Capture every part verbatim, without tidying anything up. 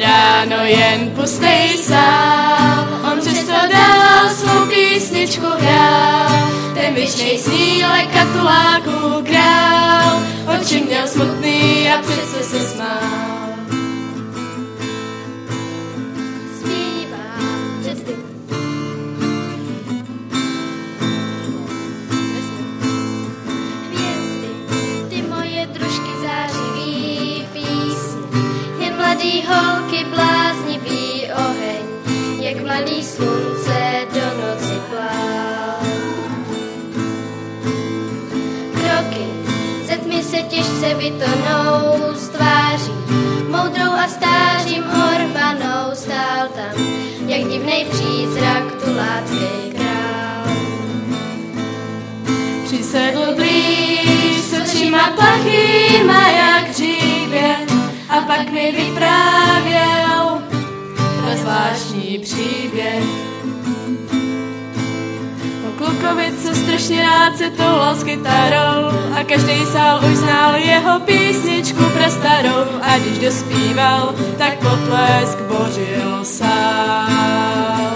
ráno jen pustej sál, on přesto dál svou písničku hrál. Ten vyšnej snílek katuláků král, oči měl smutný a přece se smál. Mladý holky bláznivý oheň, jak mladý slunce do noci plál. Kroky ze tmy se těžce vytonou z tváří, moudrou a stářím orvanou stál tam, jak divnej přízrak tulácký král. Přisedl blíž s očima plachýma jak dříve, a pak mi vyprávěl pro zvláštní příběh. O klukovi, co strašně rád se toulal s kytarou a každý sál už znal jeho písničku prastarou. A když dospíval, tak potlesk bořil sál.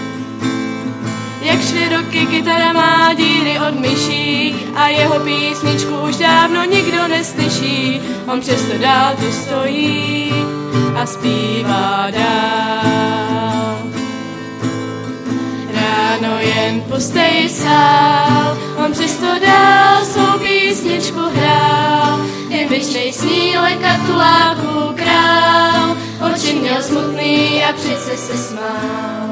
Jak šly roky, kytara má díry od myší a jeho písničku už dávno nikdo neslyší. On přesto dál tu stojí a zpívá dál. Ráno jen pustej sál, on přesto dál svou písničku hrál. Jen vyšnej snílek katuláků král, oči měl smutný a přece se smál.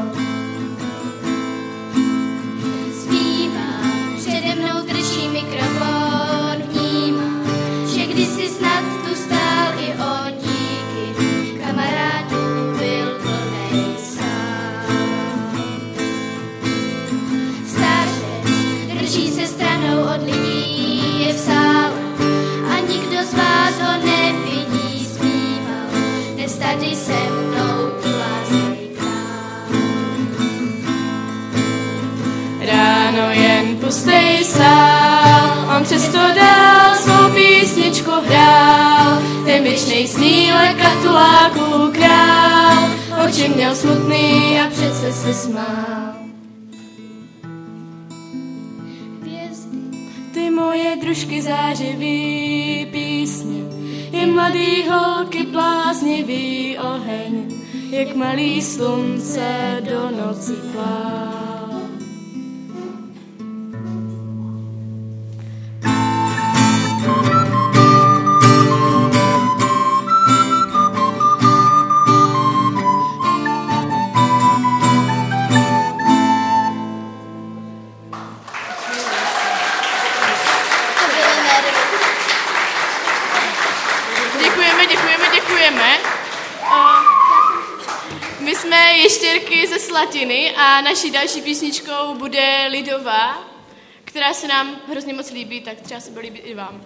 Mikrofon vnímá, že kdysi snad tu stál i on, díky kamarádů byl plnej sál. Stařec drží se stranou od lidí, je v sále a nikdo z vás ho nevidí, zpíval dnes tady se mnou tulácký král. Ráno jen pustej sál, on přesto dál svou písničku hrál. Ten věčnej snílek katuláků král, oči měl smutný a přece se smál. Hvězdy, ty moje družky zářivý písně, je mladý holky bláznivý oheň, jak malý slunce do noci plál. My jsme Ještěrky ze Slatiny a naší další písničkou bude lidová, která se nám hrozně moc líbí, tak třeba se bude líbit i vám.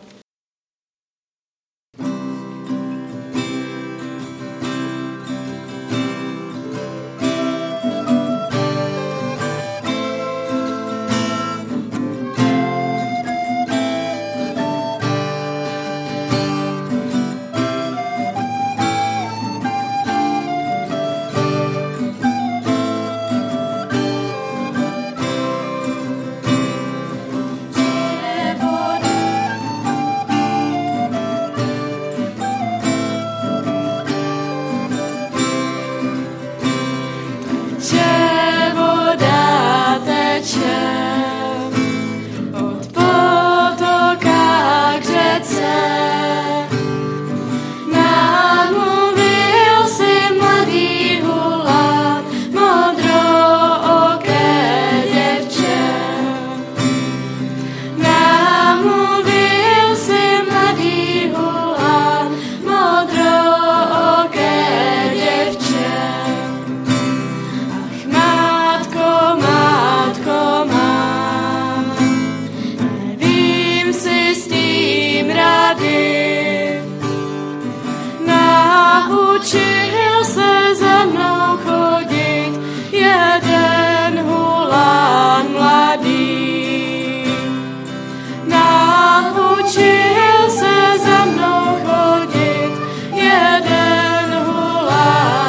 Naučil se za mnou chodit jeden hulák.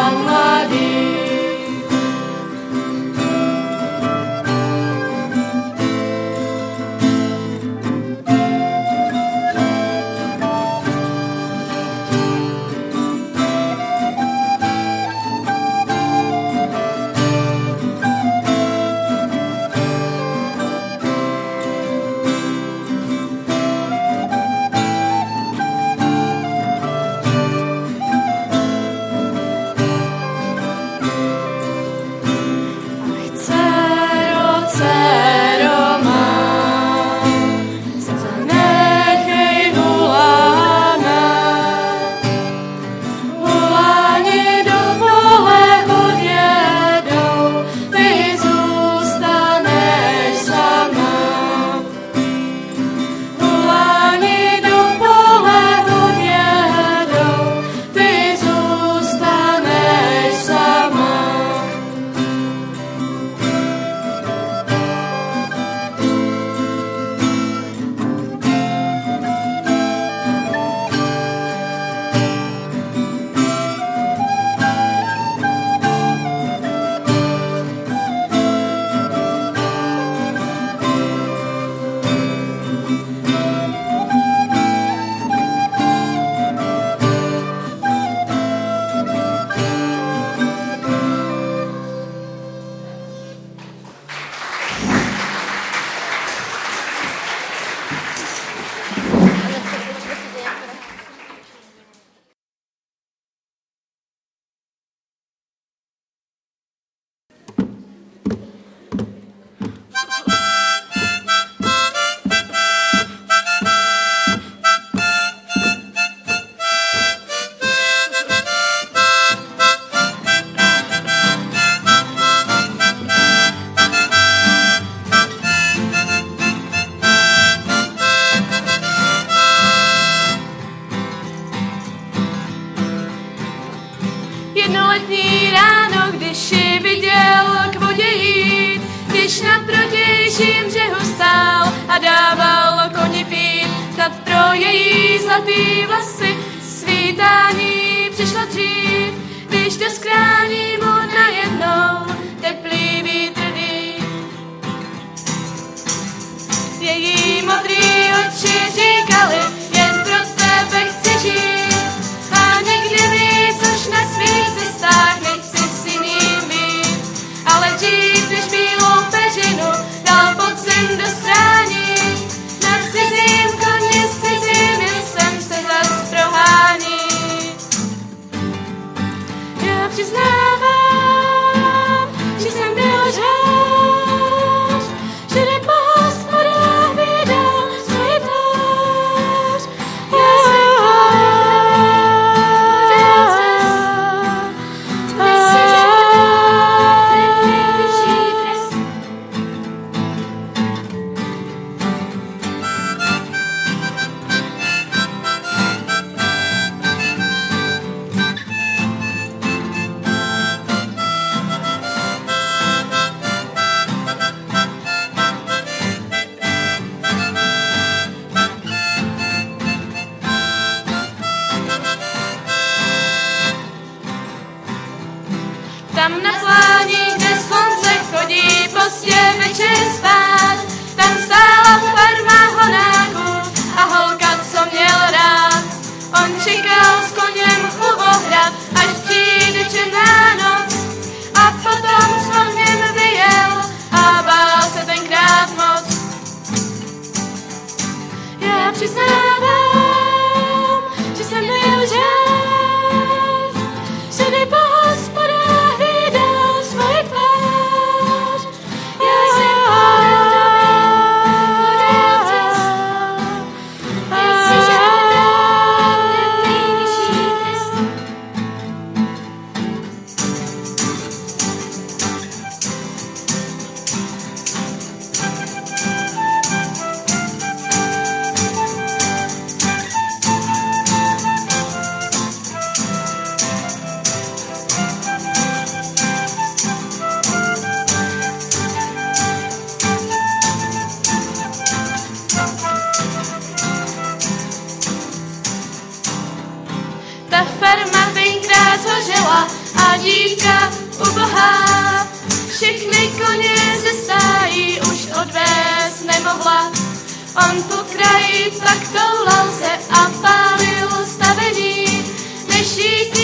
Jedno letní ráno, když ji viděl k vodě jít, když na protějším břehu stál a dával koni pít, snad pro její zlatý vlasy svítání přišlo dřív, když do skrání mu najednou teplý vítr dý. Její modrý oči říkali, jen pro tebe chci žít a nikdy víc už na svých cestách nechci s jiným být. Ale dřív, než bílou peřinu dal podzim do strání, na cizím koni s cizím jsem se zas prohání. Já přiznávám, že jsem byl žář, že nepo hospodách vydal svůj tvář. Já jsem tam na plání, kde slunce chodí pozdě večer spát, tam stála farma honáků a holka, co měl rád. On čekal s koněm u ohrad, až přijde černá noc, a potom s koněm vyjel a bál se tenkrát moc. Já přiznávám, že jsem byl žář, že nepo hospodách vydal svůj tvář. Já jsem podal tobě, podal cestu, ty si žádal ten nejvyšší trest. Ta farma tenkrát hořela a dívka ubohá všechny koně ze stájí už odvést nemohla. On po kraji tak toulal se a pálil stavení, než jí